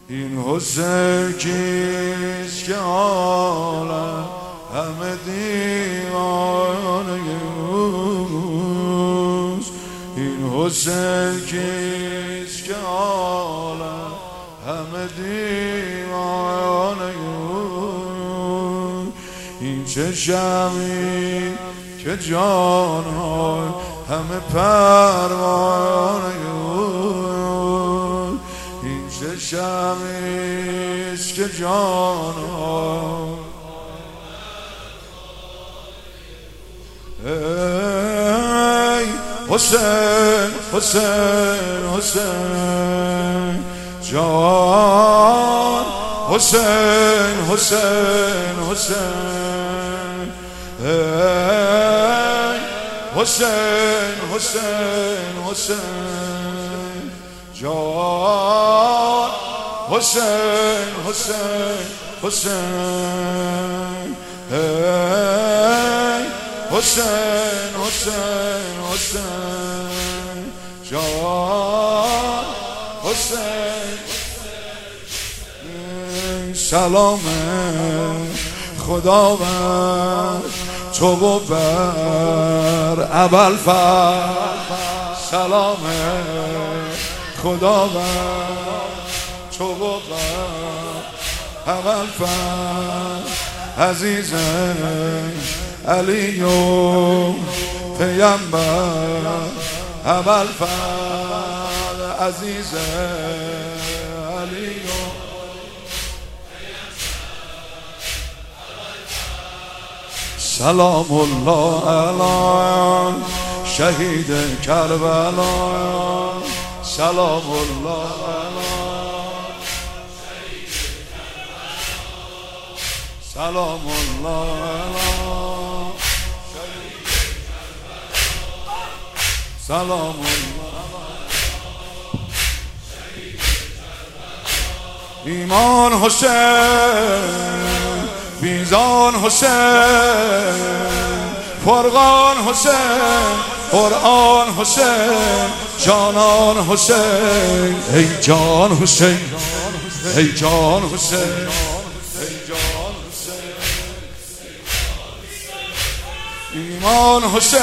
این حسین کیست که عالم همه دیوانه اوست. این حسین کیست که عالم همه دیوانه اوست. این چه شمی که جانهای همه پروانه اوست. این چه شمیست که جانها ای حسین حسین حسین جان حسین حسین حسین ای حسین حسین حسین جان حسین حسین حسین ای حسین حسین حسین جان حسین. سلام خداوند تو بر ابوالفضل. سلام خداوند تو بر ابوالفضل. عزیز علی و پیامبر ابوالفضل. عزیز علی و سلام الله علی شهید کربلا. سلام الله علی سلام الله علی سلام الله. ایمان حسین میزان حسین فرقان حسین قرآن حسین جانان حسین. ای جان حسین ای جان حسین ای جان حسین. ایمان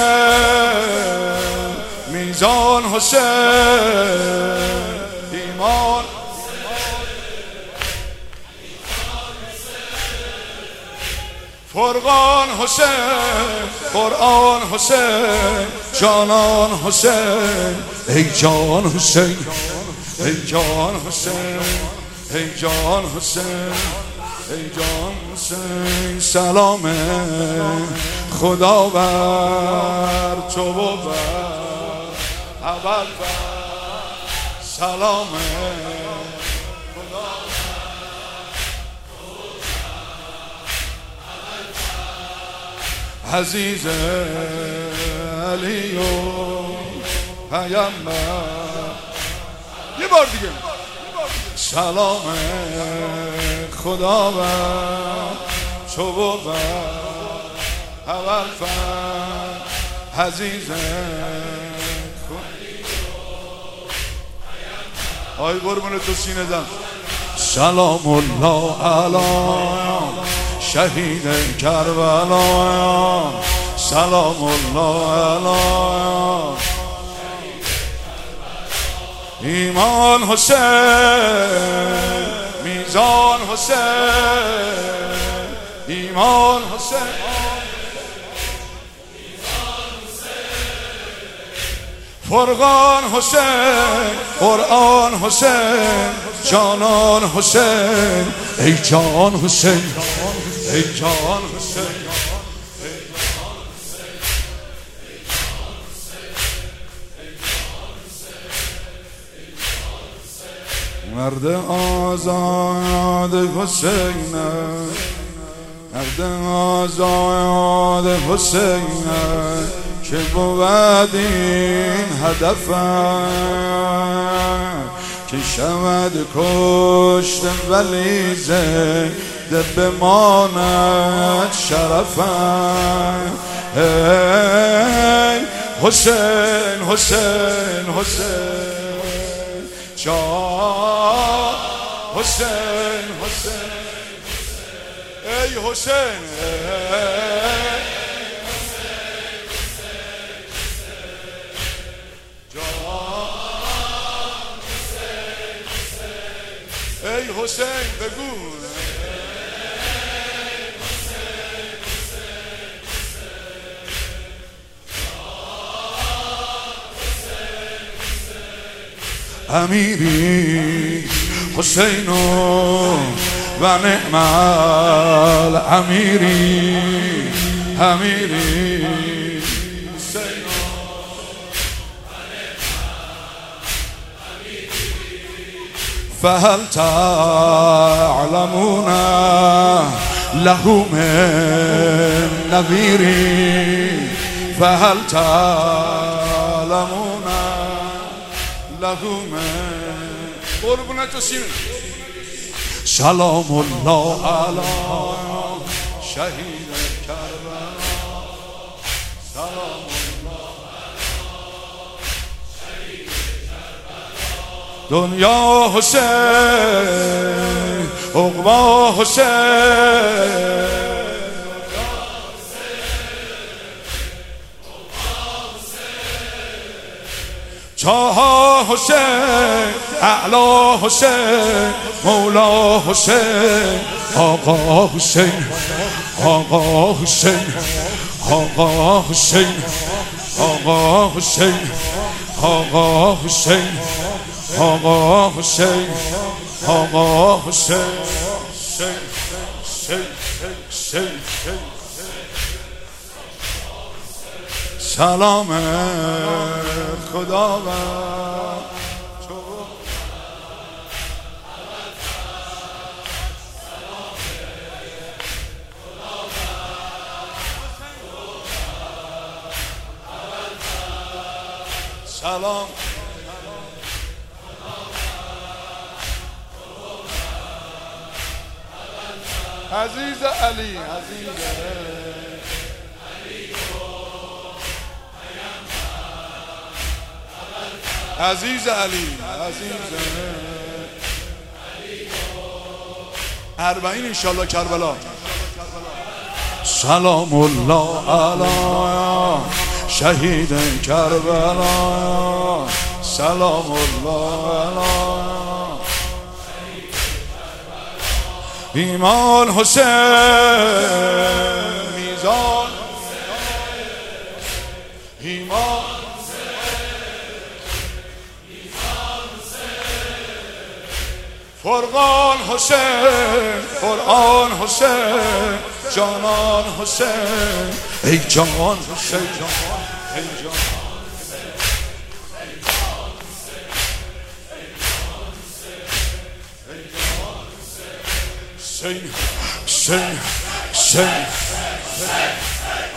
حسین میزان حسین ایمان فرقان حسین قرآن حسین جانان حسین. ای جان حسین ای جان حسین ای جان حسین ای جان حسین. سلام خدا بر تو بر ابوالفضل. سلام عزیز علی و پیامبر. یه بار دیگه سلام خدا بر تو بر ابوالفضل. عزیز آی قربون تو سینه دم. سلام الله علی شهید کربلا. سلام الله علی ایمان حسین میزان حسین ایمان حسین فرقان حسین قرآن حسین جانان حسین. ای جان حسین ای جان حسین مرد آزاد حسین مرد آزاد حسین که بود این هدفم که شود کشت ولی زنده بماند شرفم. ای حسین حسین حسین جان حسین حسین ای حسین ای حسین بگو امیری حسین و نعم الامیری امیری حسین فهل تعلمون له من نذیری فهل تعلمون له من قربونت وسیم سلام الله علی شهید کربلا سلام الله علی شهید کربلا دنیا حسین عقبا حسین چاها حسین اعلا حسین مولا حسین آقا حسین آقا حسین آقا حسین آقا حسین آقا حسین آقا حسین آقا حسین سلام خدا سلام عزیز علی عزیز عزیز علی عزیز اربعین انشالله کربلا سلام الله علی شهید کربلا سلام الله علی ایمان حسین میزان ایمان فرقان حسین قرآن حسین جانان حسین ای جان حسین ای جان حسین حسین حسین